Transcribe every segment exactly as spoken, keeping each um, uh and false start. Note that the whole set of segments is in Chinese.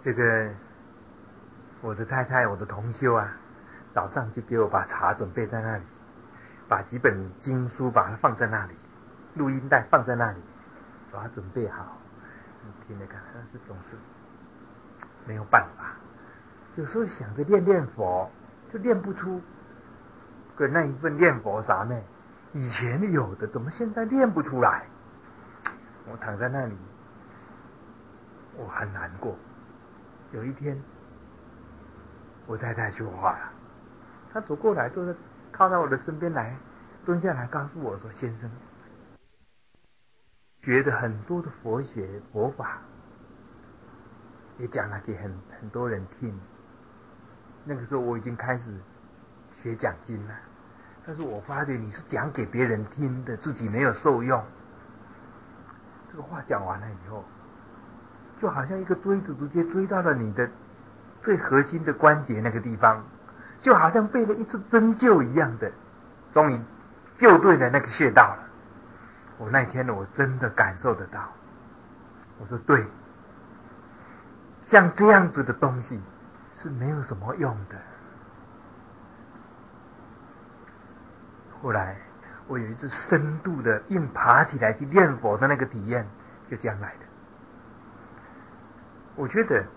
这个我的太太，我的同修啊，早上就给我把茶准备在那里，把几本经书把它放在那里，录音带放在那里，把它准备好。你听了看，但是总是没有办法，有时候想着练练佛，就练不出跟那一份念佛啥呢？以前有的，怎么现在练不出来？我躺在那里，我很难过。有一天，我太太说话了，她走过来，坐在靠到我的身边来，蹲下来告诉我说：“先生，学的很多的佛学佛法，也讲了给很很多人听。那个时候我已经开始学讲经了，但是我发觉你是讲给别人听的，自己没有受用。”这个话讲完了以后，就好像一个锥子直接锥到了你的最核心的关节那个地方，就好像被了一次针灸一样的，终于救对了那个穴道了。我那天呢，我真的感受得到。我说对，像这样子的东西是没有什么用的。后来我有一次深度的硬爬起来去念佛的那个体验，就这样来的。我觉得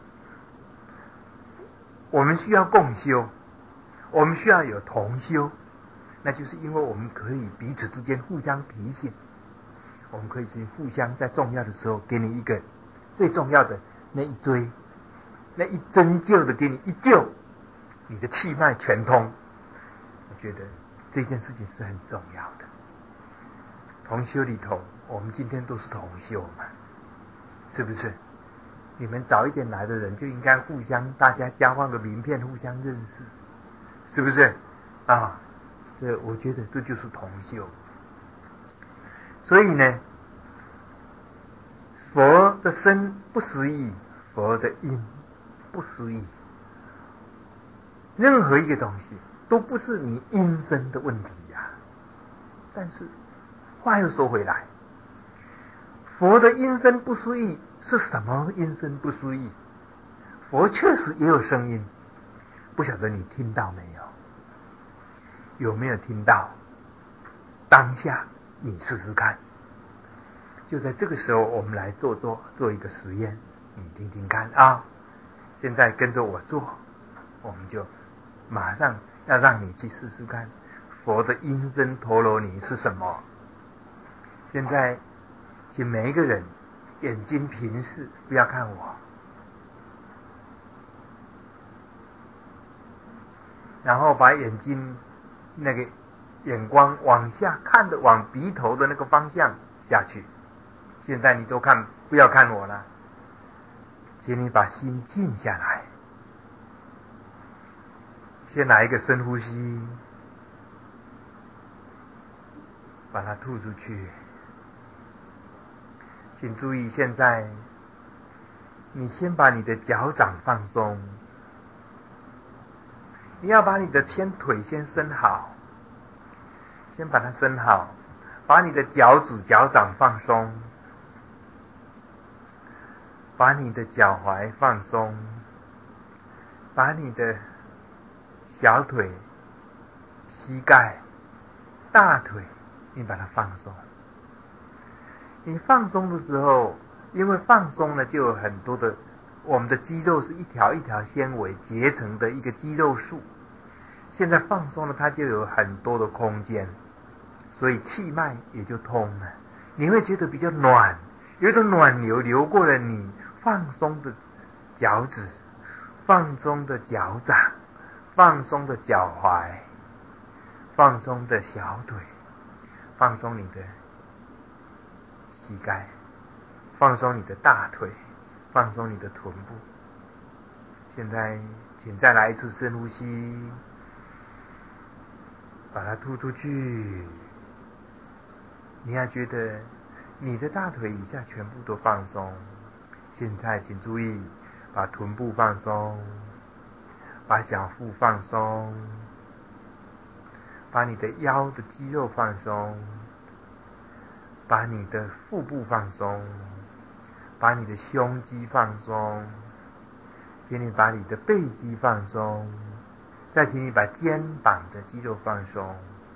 我们需要共修，我们需要有同修，那就是因为我们可以彼此之间互相提醒，我们可以去互相在重要的时候给你一个最重要的那一锥，那一针灸的给你一灸，你的气脉全通。我觉得这件事情是很重要的。同修里头，我们今天都是同修嘛，是不是？你们早一点来的人就应该互相，大家交换个名片，互相认识，是不是？啊，这我觉得这就是同修。所以呢，佛的身不思议，佛的因不思议。任何一个东西都不是你因身的问题呀、啊。但是话又说回来，佛的因身不思议是什么因身不思议？佛确实也有声音，不晓得你听到没有？有没有听到？当下你试试看。就在这个时候，我们来做做做一个实验，你听听看啊！现在跟着我做，我们就马上要让你去试试看，佛的因身陀罗尼是什么？现在，请每一个人眼睛平视，不要看我，然后把眼睛那个眼光往下看的，往鼻头的那个方向下去。现在你都看，不要看我了，请你把心静下来。先来一个深呼吸，把它吐出去。请注意，现在你先把你的脚掌放松，你要把你的先腿先伸好，先把它伸好，把你的脚趾、脚掌放松，把你的脚踝放松，把你的小腿、膝盖、大腿，你把它放松。你放松的时候，因为放松了，就有很多的，我们的肌肉是一条一条纤维结成的一个肌肉束。现在放松了，它就有很多的空间，所以气脉也就通了。你会觉得比较暖，有一种暖流流过了你放松的脚趾、放松的脚掌、放松的脚踝、放松的小腿、放松你的膝盖，放松你的大腿，放松你的臀部。现在请再来一次深呼吸，把它吐出去。你要觉得你的大腿以下全部都放松。现在请注意，把臀部放松，把小腹放松，把你的腰的肌肉放松，把你的腹部放松，把你的胸肌放松， 请你把你的背肌放松，再请你把肩膀的肌肉放松，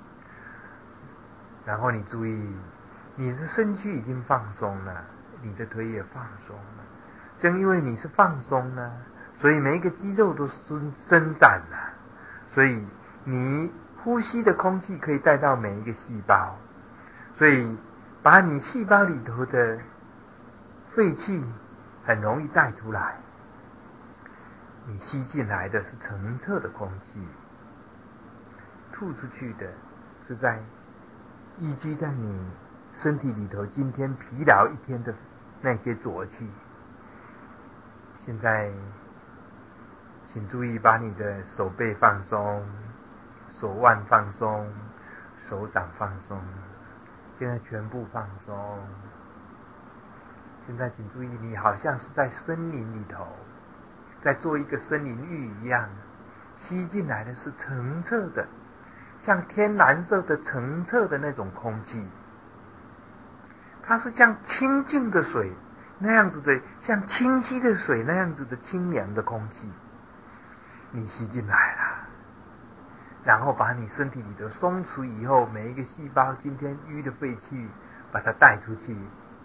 然后你注意，你的身躯已经放松了，你的腿也放松了。正因为你是放松呢，所以每一个肌肉都伸伸展了，所以你呼吸的空气可以带到每一个细胞，所以把你细胞里头的废气很容易带出来。你吸进来的是澄澈的空气，吐出去的是在淤积在你身体里头今天疲劳一天的那些浊气。现在请注意，把你的手背放松，手腕放松，手掌放松，现在全部放松。现在请注意，你好像是在森林里头，在做一个森林浴一样，吸进来的是澄澈的，像天蓝色的澄澈的那种空气，它是像清净的水那样子的，像清晰的水那样子的清凉的空气，你吸进来了，然后把你身体里的松弛以后，每一个细胞今天淤的废气把它带出去，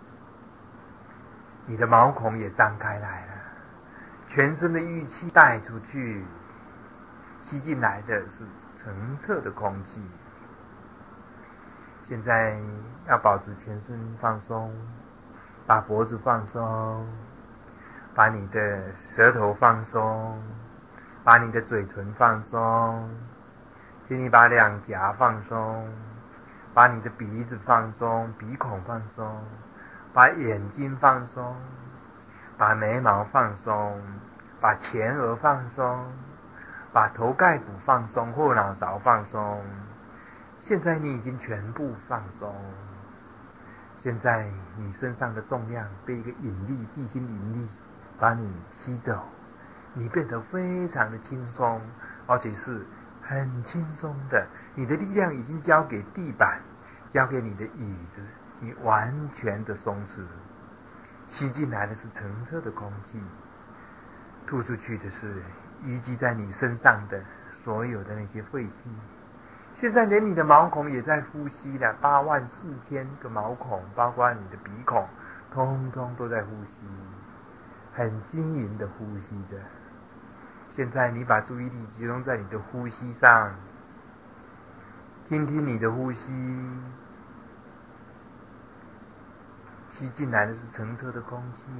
你的毛孔也张开来了，全身的郁气带出去，吸进来的是澄澈的空气。现在要保持全身放松，把脖子放松，把你的舌头放松，把你的嘴唇放松，请你把两颊放松，把你的鼻子放松，鼻孔放松，把眼睛放松，把眉毛放松，把前额放松，把头盖骨放松，后脑勺放松。现在你已经全部放松，现在你身上的重量被一个引力，地心引力把你吸走，你变得非常的轻松，而且是很轻松的，你的力量已经交给地板，交给你的椅子，你完全的松弛。吸进来的是澄澈的空气，吐出去的是淤积在你身上的所有的那些废气。现在连你的毛孔也在呼吸了，八万四千个毛孔，包括你的鼻孔，通通都在呼吸，很均匀的呼吸着。现在你把注意力集中在你的呼吸上，听听你的呼吸，吸进来的是澄澈的空气，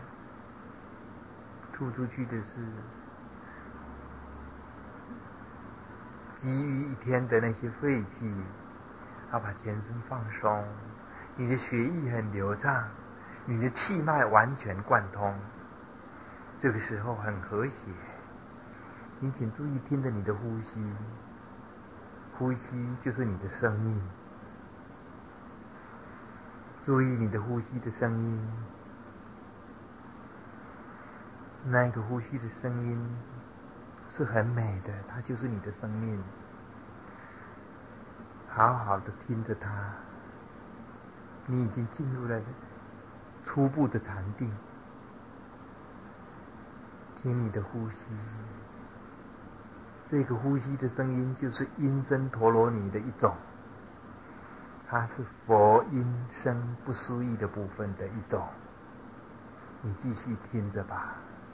吐出去的是积郁一天的那些废气。要把全身放松，你的血液很流畅，你的气脉完全贯通，这个时候很和谐。你请注意听着你的呼吸，呼吸就是你的生命，注意你的呼吸的声音，那个呼吸的声音是很美的，它就是你的生命。好好的听着它，你已经进入了初步的禅定。听你的呼吸，这个呼吸的声音就是音声陀罗尼的一种，它是佛音声不思议的部分的一种，你继续听着吧。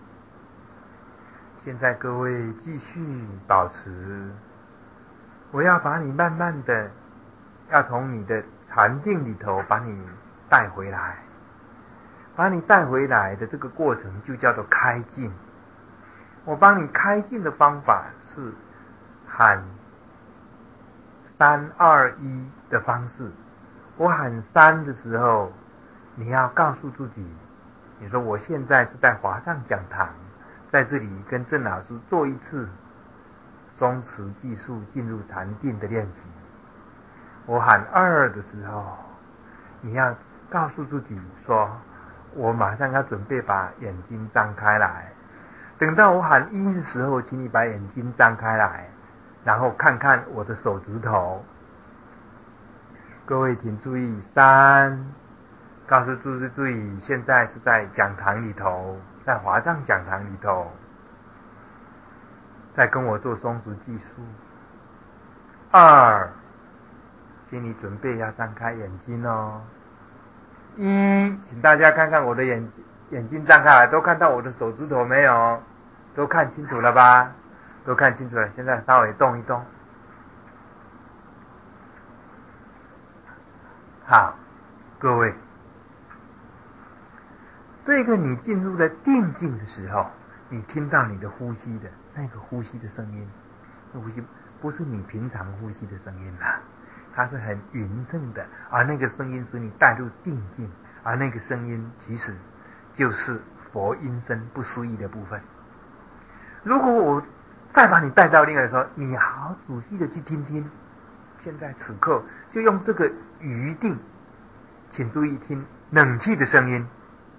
现在各位继续保持，我要把你慢慢的要从你的禅定里头把你带回来，把你带回来的这个过程就叫做开静。我帮你开静的方法是喊三二一的方式。我喊三的时候，你要告诉自己，你说我现在是在华上讲堂，在这里跟郑老师做一次松弛技术进入禅定的练习。我喊二的时候，你要告诉自己说，我马上要准备把眼睛张开来。等到我喊一的时候，请你把眼睛张开来，然后看看我的手指头。各位请注意，三，告诉注意注意，现在是在讲堂里头，在华藏讲堂里头。 再跟我做松竹计数。二，请你准备要张开眼睛哦。一，请大家看看我的眼眼睛张开来，都看到我的手指头没有？都看清楚了吧？都看清楚了，现在稍微动一动。好，各位，这个你进入了定境的时候，你听到你的呼吸的那个呼吸的声音，那呼吸不是你平常呼吸的声音啦，它是很匀称的，而那个声音使你带入定境，而那个声音其实就是佛音声不思议的部分。如果我再把你带到另外的时候，你好好仔细的去听听，现在此刻就用这个余定，请注意听冷气的声音。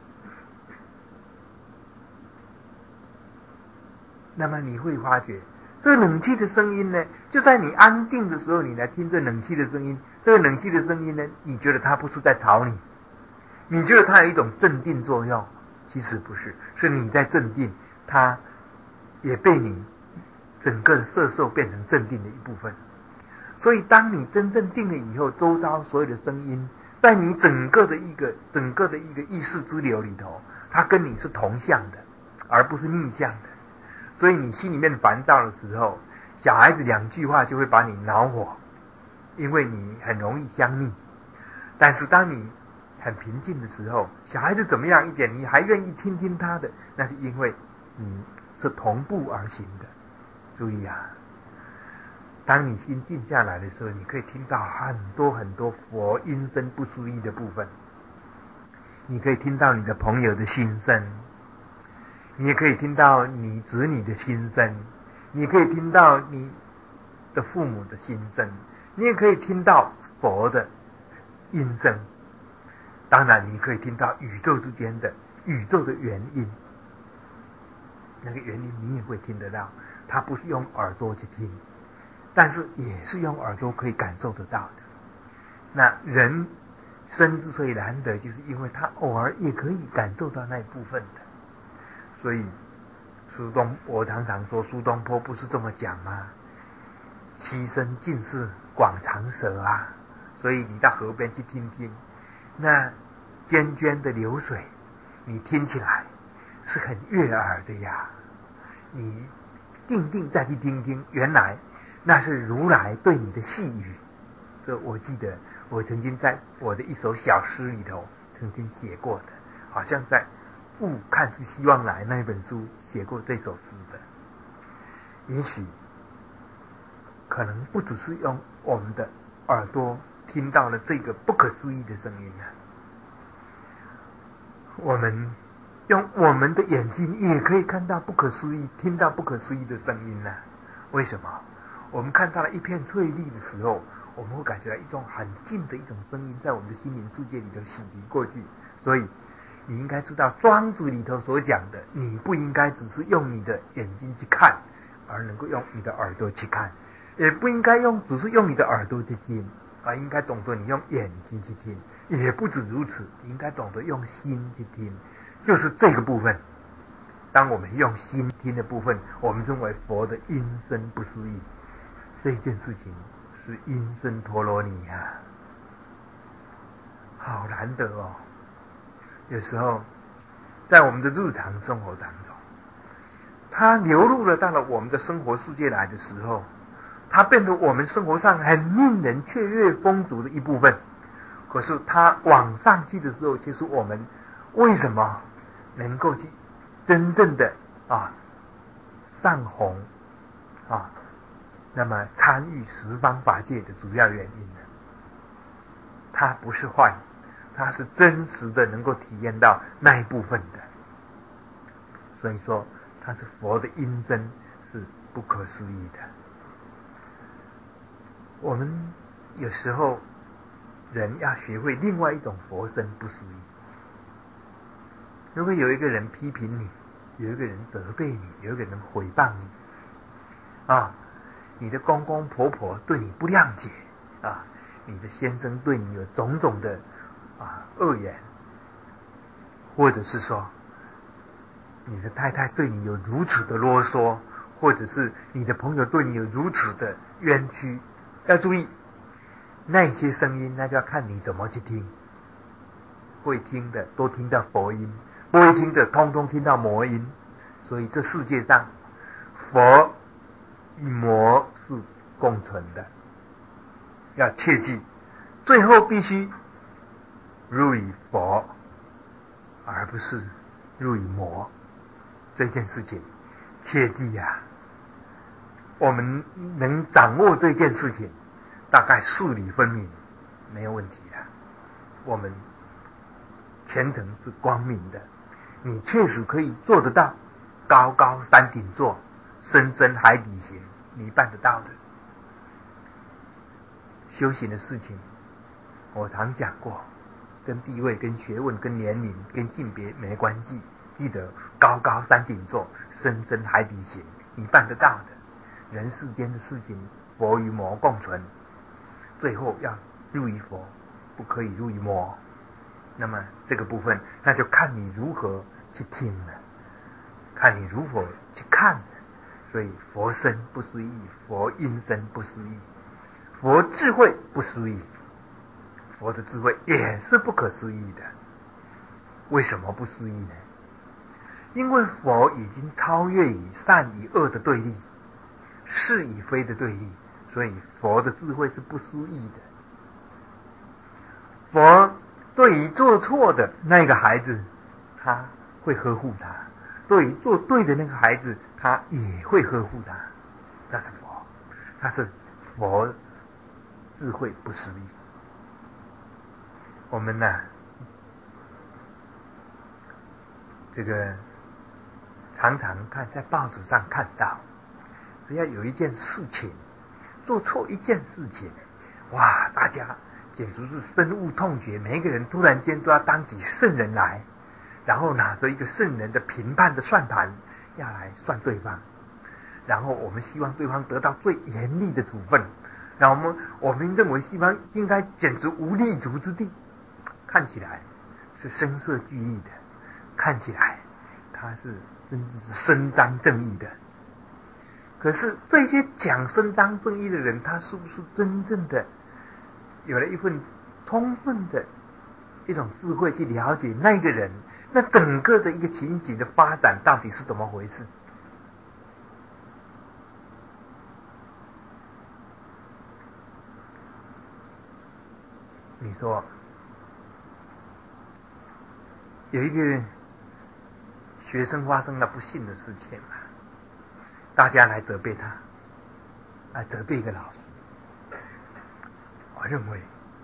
那么你会发觉，这冷气的声音呢，就在你安定的时候，你来听这冷气的声音。这个冷气的声音呢，你觉得它不是在吵你，你觉得它有一种镇定作用，其实不是，是你在镇定，它也被你整个摄受变成镇定的一部分。所以当你真正定了以后，周遭所有的声音在你整个的一个整个的一个意识之流里头，它跟你是同向的，而不是逆向的。所以你心里面烦躁的时候，小孩子两句话就会把你恼火，因为你很容易相逆。但是当你很平静的时候，小孩子怎么样一点，你还愿意听听他的，那是因为你是同步而行的。注意啊，当你心静下来的时候，你可以听到很多很多佛音声不思议的部分。你可以听到你的朋友的心声，你也可以听到你子女的心声，你可以听到你的父母的心声，你也可以听到佛的音声。当然你可以听到宇宙之间的宇宙的原因，那个原因你也会听得到，它不是用耳朵去听，但是也是用耳朵可以感受得到的。那人生之所以难得，就是因为他偶尔也可以感受到那一部分的。所以苏东我常常说，苏东坡不是这么讲吗？溪声尽是广长舌啊。所以你到河边去听听，那涓涓的流水，你听起来是很悦耳的呀。你定定再去听听，原来那是如来对你的细语。这我记得我曾经在我的一首小诗里头曾经写过的，好像在《雾看出希望来》那一本书写过这首诗的。也许可能不只是用我们的耳朵听到了这个不可思议的声音呢，我们用我们的眼睛也可以看到不可思议，听到不可思议的声音呢。为什么？我们看到了一片翠绿的时候，我们会感觉到一种很近的一种声音在我们的心灵世界里头洗涤过去。所以你应该知道庄子里头所讲的，你不应该只是用你的眼睛去看，而能够用你的耳朵去看，也不应该用只是用你的耳朵去听，而应该懂得你用眼睛去听。也不止如此，你应该懂得用心去听，就是这个部分。当我们用心听的部分，我们认为佛的音声不思议，这一件事情是音声陀罗尼啊，好难得哦。有时候在我们的日常生活当中，它流入了到了我们的生活世界来的时候，它变成我们生活上很令人雀跃丰足的一部分。可是它往上去的时候，就是我们为什么能够去真正的啊上红啊，那么参与十方法界的主要原因呢？它不是幻，它是真实的能够体验到那一部分的。所以说它是佛的音声，是不可思议的。我们有时候人要学会另外一种佛声不思议。如果有一个人批评你，有一个人责备你，有一个人诽谤你啊，你的公公婆婆对你不谅解啊，你的先生对你有种种的啊恶言，或者是说你的太太对你有如此的啰嗦， 或者是你的朋友对你有如此的冤屈，要注意那些声音，那就要看你怎么去听。会听的都听到佛音，不会听的通通听到魔音。所以这世界上佛与魔是共存的，要切记，最后必须入于佛，而不是入于魔。这件事情切记呀、啊！我们能掌握这件事情，大概事理分明，没有问题的。我们前程是光明的，你确实可以做得到。高高山顶坐，深深海底行，你办得到的。修行的事情，我常讲过，跟地位、跟学问、跟年龄、跟性别没关系。记得高高山顶坐，深深海底行，你办得到的。人世间的事情，佛与魔共存，最后要入于佛，不可以入于魔。那么这个部分，那就看你如何去听了，看你如何去看了。所以佛身不思议，佛音声不思议，佛智慧不思议，佛的智慧也是不可思议的。为什么不思议呢？因为佛已经超越于善与恶的对立，是与非的对立，所以佛的智慧是不思议的。佛对于做错的那个孩子，他会呵护他；对于做对的那个孩子，他也会呵护他。那是佛，他是佛智慧不思议。我们呢、啊，这个常常看在报纸上看到，只要有一件事情做错一件事情，哇，大家简直是深恶痛绝，每一个人突然间都要当起圣人来，然后拿着一个圣人的评判的算盘要来算对方，然后我们希望对方得到最严厉的处分，然后我们我们认为对方应该简直无立足之地，看起来是声色俱厉的，看起来他是真正是伸张正义的。可是这些讲伸张正义的人，他是不是真正的有了一份充分的这种智慧去了解那个人，那整个的一个情形的发展到底是怎么回事？你说有一个学生发生了不幸的事情，大家来责备他，来责备一个老师。我认为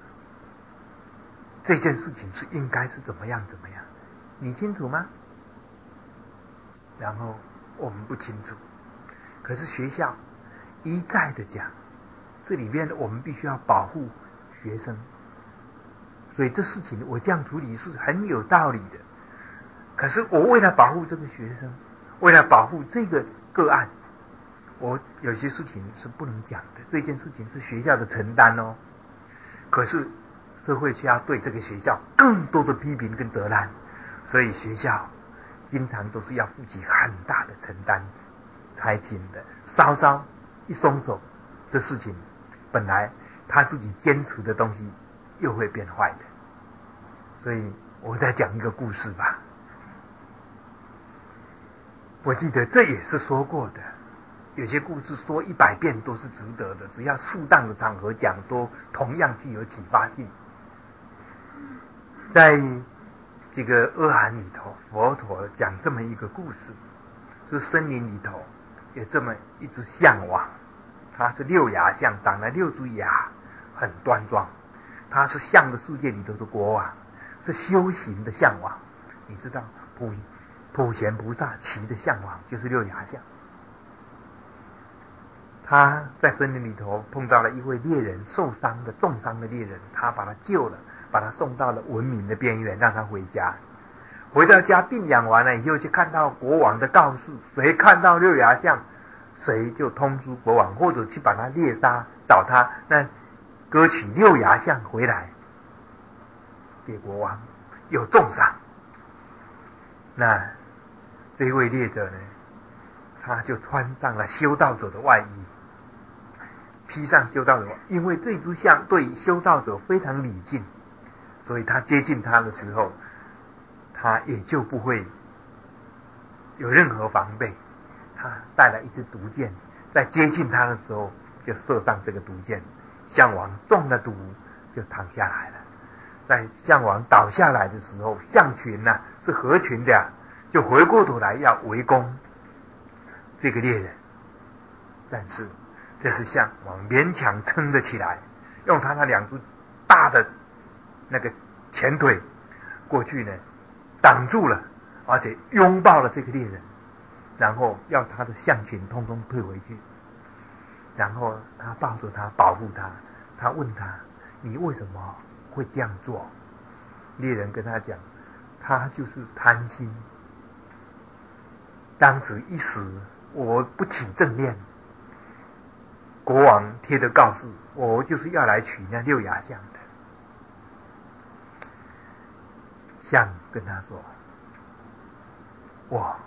这件事情是应该是怎么样怎么样，你清楚吗？然后我们不清楚，可是学校一再的讲，这里面我们必须要保护学生，所以这事情我这样处理是很有道理的。可是我为了保护这个学生，为了保护这个个案，我有些事情是不能讲的，这件事情是学校的承担哦。可是社会却要对这个学校更多的批评跟责难，所以学校经常都是要负起很大的承担才行的。稍稍一松手，这事情本来他自己坚持的东西又会变坏的。所以我再讲一个故事吧。我记得这也是说过的，有些故事说一百遍都是值得的，只要适当的场合讲，都同样具有启发性。在这个阿含里头，佛陀讲这么一个故事，是森林里头有这么一只象王，它是六牙象，长了六只牙，很端庄。它是象的世界里头的国王，是修行的象王。你知道普普贤菩萨骑的象王就是六牙象。他在森林里头碰到了一位猎人，受伤的重伤的猎人，他把他救了，把他送到了文明的边缘，让他回家。回到家病养完了以后，就看到国王的告示，谁看到六牙象，谁就通知国王，或者去把他猎杀，找他那割取六牙象回来给国王，有重赏。那这位猎者呢， 他就穿上了修道者的外衣，披上修道者，因为这株像对修道者非常礼敬，所以他接近他的时候，他也就不会有任何防备。他带来一支毒箭，在接近他的时候就射上这个毒箭，象王中了毒就躺下来了。在象王倒下来的时候，象群呢、啊、是合群的、啊，就回过头来要围攻这个猎人，但是这是象王勉强撑得起来，用他那两只大的那个前腿过去呢挡住了，而且拥抱了这个猎人，然后要他的象群通通退回去，然后他抱着他保护他。他问他，你为什么会这样做？猎人跟他讲，他就是贪心，当时一时我不起正念，国王贴的告示，我就是要来取那六牙象的。象跟他说，我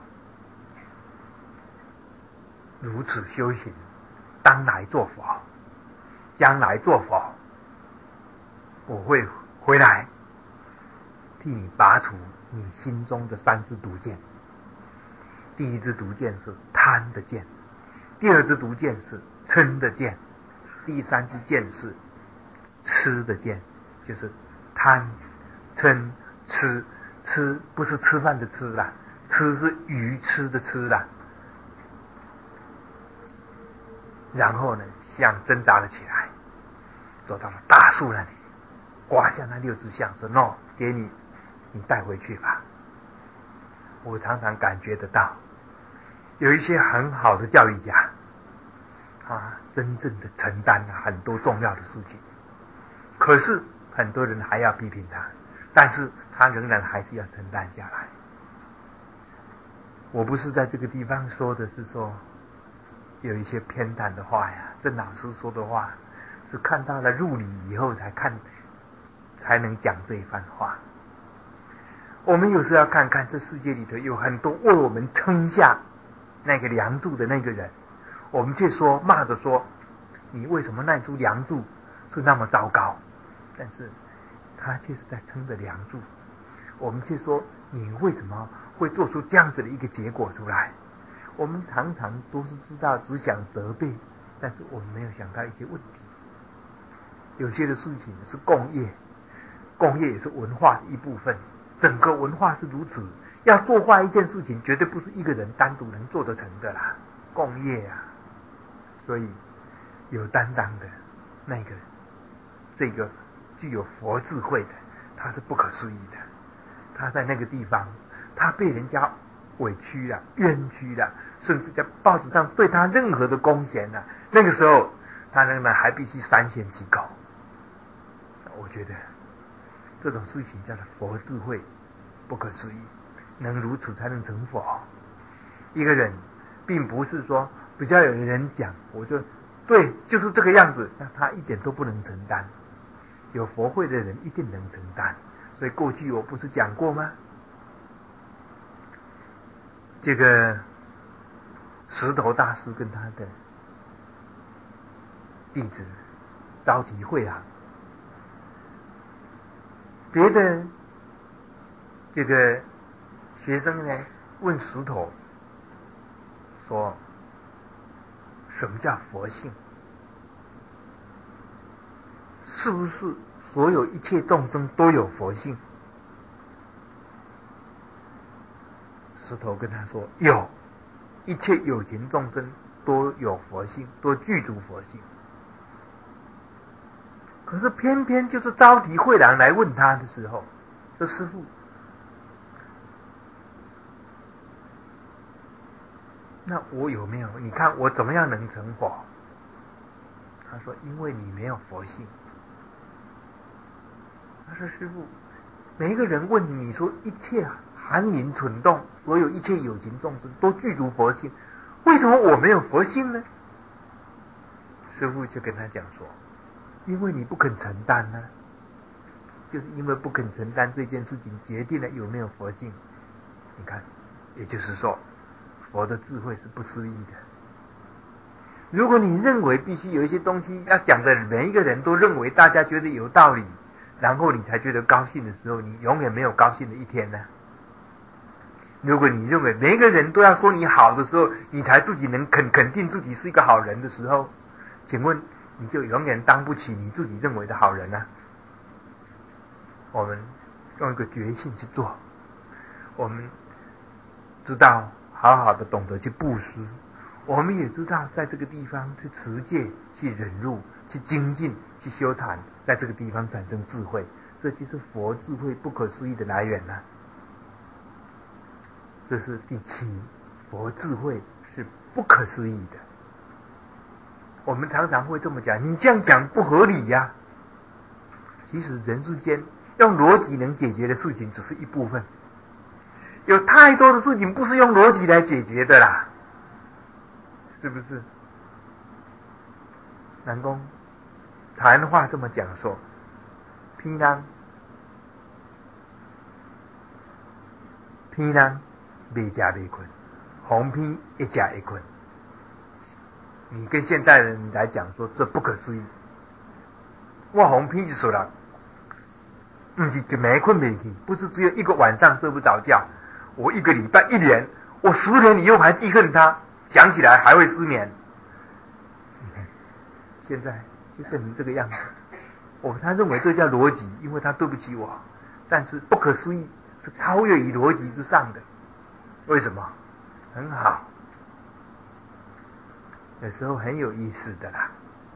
如此修行，当来做佛，将来做佛，我会回来替你拔除你心中的三支毒箭。第一支毒箭是贪的箭，第二支毒箭是嗔的箭，第三支箭是痴的箭，就是贪嗔痴。吃不是吃饭的吃啦，吃是愚痴的吃啦。然后呢，象挣扎了起来，走到了大树那里，刮下那六只象，说 ：“no， 给你，你带回去吧。”我常常感觉得到，有一些很好的教育家，他真正的承担了很多重要的事情，可是很多人还要批评他，但是他仍然还是要承担下来。我不是在这个地方说的是说有一些偏袒的话呀，郑老师说的话是看到了入理以后才看才能讲这一番话。我们有时要看看这世界里头有很多为我们撑下那个梁柱的那个人，我们却说骂着说你为什么那株梁柱是那么糟糕，但是他却是在撑着梁柱，我们却说你为什么会做出这样子的一个结果出来。我们常常都是知道只想责备，但是我们没有想到一些问题。有些的事情是共业，共业也是文化的一部分，整个文化是如此。要做坏一件事情，绝对不是一个人单独能做得成的啦，共业啊。所以有担当的那个这个具有佛智慧的，他是不可思议的。他在那个地方，他被人家委屈了、冤屈了，甚至在报纸上对他任何的公贤了，那个时候他仍然还必须三缄其口。我觉得这种事情叫做佛智慧，不可思议，能如此才能成佛。一个人并不是说比较有人讲，我就对，就是这个样子，那他一点都不能承担。有佛慧的人一定能承担。所以过去我不是讲过吗？这个石头大师跟他的弟子招提慧啊，别的这个学生呢问石头说，什么叫佛性？是不是所有一切众生都有佛性？石头跟他说，有，一切有情众生都有佛性，都具足佛性。可是偏偏就是招提慧郎来问他的时候，这师父，那我有没有？你看我怎么样能成佛？他说，因为你没有佛性。他说，师父，每一个人问你，你说一切含灵蠢动，所有一切有情众生都具足佛性，为什么我没有佛性呢？师父就跟他讲说，因为你不肯承担呢、啊，就是因为不肯承担这件事情，决定了有没有佛性。你看，也就是说， 佛的智慧是不思议的。如果你认为必须有一些东西要讲的每一个人都认为大家觉得有道理，然后你才觉得高兴的时候，你永远没有高兴的一天呢。如果你认为每一个人都要说你好的时候，你才自己能肯肯定自己是一个好人的时候，请问你就永远当不起你自己认为的好人啊。我们用一个决心去做，我们知道好好的懂得去布施，我们也知道在这个地方去持戒、去忍辱、去精进、去修禅，在这个地方产生智慧，这就是佛智慧不可思议的来源了、啊。这是第七，佛智慧是不可思议的。我们常常会这么讲，你这样讲不合理呀、啊。其实人世间用逻辑能解决的事情只是一部分，有太多的事情不是用逻辑来解决的啦，是不是？南宫谈话这么讲说，偏让偏让未食未困，红偏一食一困。你跟现代人来讲说，这不可思议。我红偏就说了，不是就没困没起，不是只有一个晚上睡不着觉，我一个礼拜、一年，我十年以后还记恨他，想起来还会失眠。现在就变成这个样子。我他认为这叫逻辑，因为他对不起我，但是不可思议是超越于逻辑之上的。为什么？很好，有时候很有意思的啦。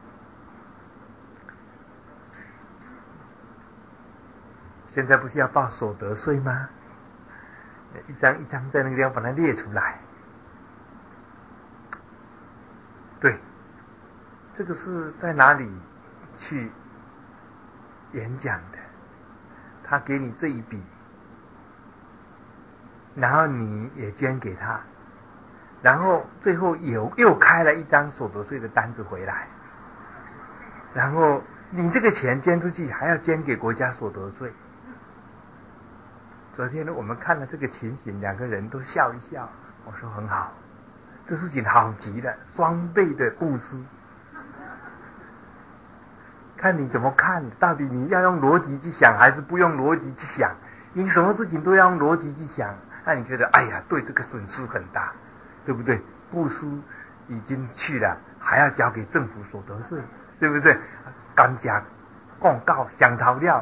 现在不是要报所得税吗？一张一张在那个地方把它列出来。对，这个是在哪里去演讲的？他给你这一笔，然后你也捐给他，然后最后又又开了一张所得税的单子回来，然后你这个钱捐出去还要捐给国家所得税。昨天呢，我们看了这个情形，两个人都笑一笑。我说很好，这事情好极了，双倍的布施。看你怎么看，到底你要用逻辑去想，还是不用逻辑去想？你什么事情都要用逻辑去想，那你觉得，哎呀，对这个损失很大，对不对？布施已经去了，还要交给政府所得税，是不是？甘加公告想逃掉。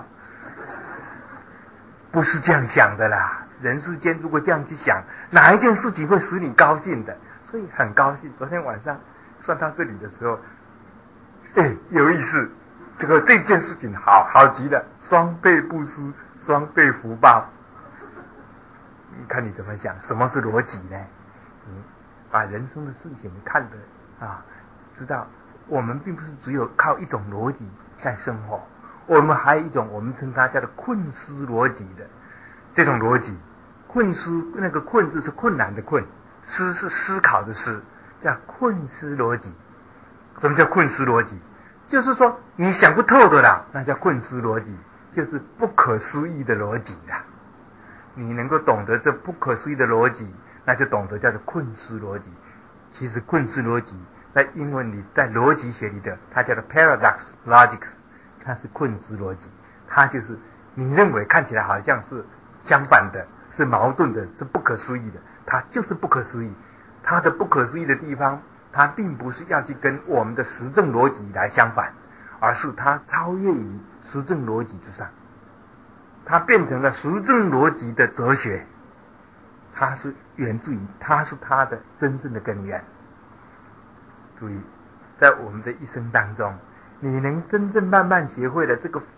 不是这样想的啦，人世间如果这样去想，哪一件事情会使你高兴的？所以很高兴，昨天晚上算到这里的时候，哎，有意思，这个这件事情好好极了，双倍布施，双倍福报。你看你怎么想？什么是逻辑呢？你把人生的事情看得啊，知道我们并不是只有靠一种逻辑在生活。我们还有一种，我们称它叫做困思逻辑的这种逻辑。困思，那个困字是困难的困，思是思考的思，叫困思逻辑。什么叫困思逻辑？就是说你想不透的啦，那叫困思逻辑，就是不可思议的逻辑啦。你能够懂得这不可思议的逻辑，那就懂得叫做困思逻辑。其实困思逻辑在英文里，在逻辑学里的，它叫做 paradox logics。它是困思逻辑，它就是你认为看起来好像是相反的，是矛盾的，是不可思议的，它就是不可思议。它的不可思议的地方，它并不是要去跟我们的实证逻辑来相反，而是它超越于实证逻辑之上，它变成了实证逻辑的哲学，它是源自于，它是它的真正的根源。注意，在我们的一生当中，你能真正慢慢学会了这个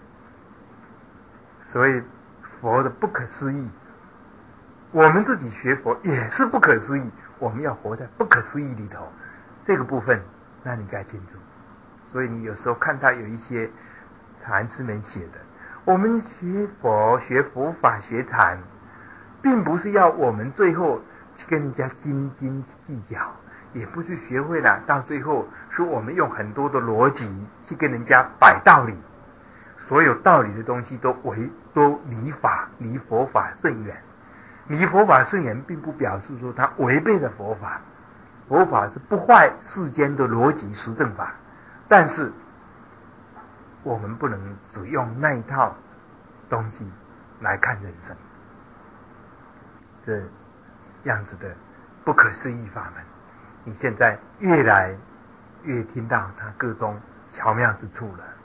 所谓佛的不可思议，我们自己学佛也是不可思议，我们要活在不可思议里头，这个部分那你该清楚。所以你有时候看到有一些禅师们写的，我们学佛学佛法学禅，并不是要我们最后去跟人家斤斤计较，也不是学会了到最后说我们用很多的逻辑去跟人家摆道理，所有道理的东西都为都离法离佛法甚远。 离佛法甚远，并不表示说他违背了佛法。佛法是不坏世间的逻辑实证法，但是我们不能只用那一套东西来看人生，这样子的不可思议法门，你现在越来越听到它各种巧妙之处了。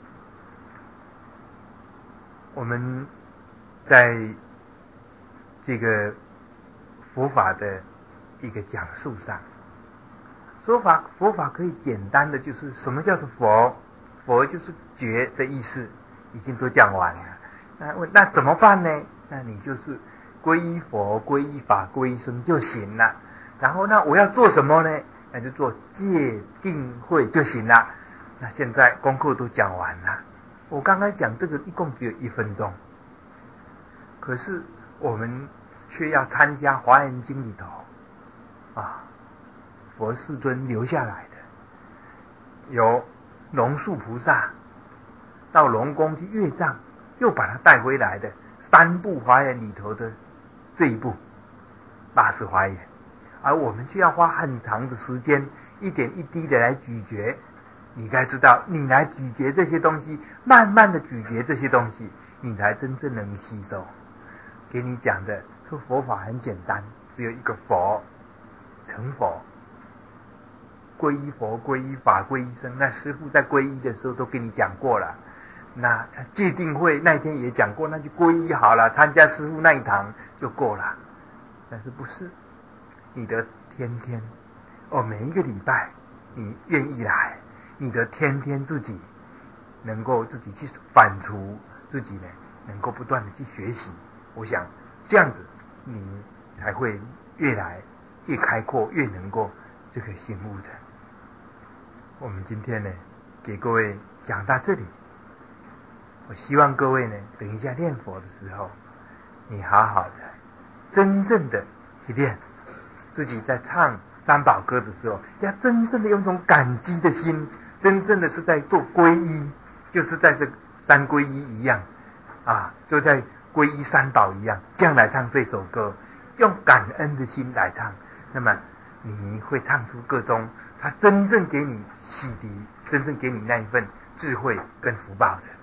我们在这个佛法的一个讲述上，说法佛法可以简单的就是什么叫做佛，佛就是觉的意思，已经都讲完了。那问那怎么办呢？那你就是皈依佛、皈依法、皈依僧就行了。然后那我要做什么呢？那就做戒定慧就行了。那现在功课都讲完了，我刚才讲这个一共只有一分钟，可是我们却要参加《华严经》里头啊，佛世尊留下来的，有龙树菩萨到龙宫去阅藏，又把他带回来的三部华严里头的这一部八识华严，而我们就要花很长的时间，一点一滴的来咀嚼。你该知道，你来咀嚼这些东西，慢慢的咀嚼这些东西，你才真正能吸收。给你讲的说佛法很简单，只有一个佛，成佛，皈依佛、皈依法、皈依僧。那师父在皈依的时候都跟你讲过了。那戒定慧那天也讲过，那就皈依好了，参加师父那一堂就够了。但是不是你的天天哦，每一个礼拜你愿意来，你的天天自己能够自己去反刍，自己呢能够不断的去学习，我想这样子你才会越来越开阔，越能够这个醒悟的。我们今天呢给各位讲到这里，我希望各位呢等一下念佛的时候，你好好的真正的去练，自己在唱三宝歌的时候，要真正的用一种感激的心，真正的是在做皈依，就是在这三皈依一样啊，就在皈依三宝一样，这样来唱这首歌，用感恩的心来唱，那么你会唱出各种他真正给你洗涤，真正给你那一份智慧跟福报的。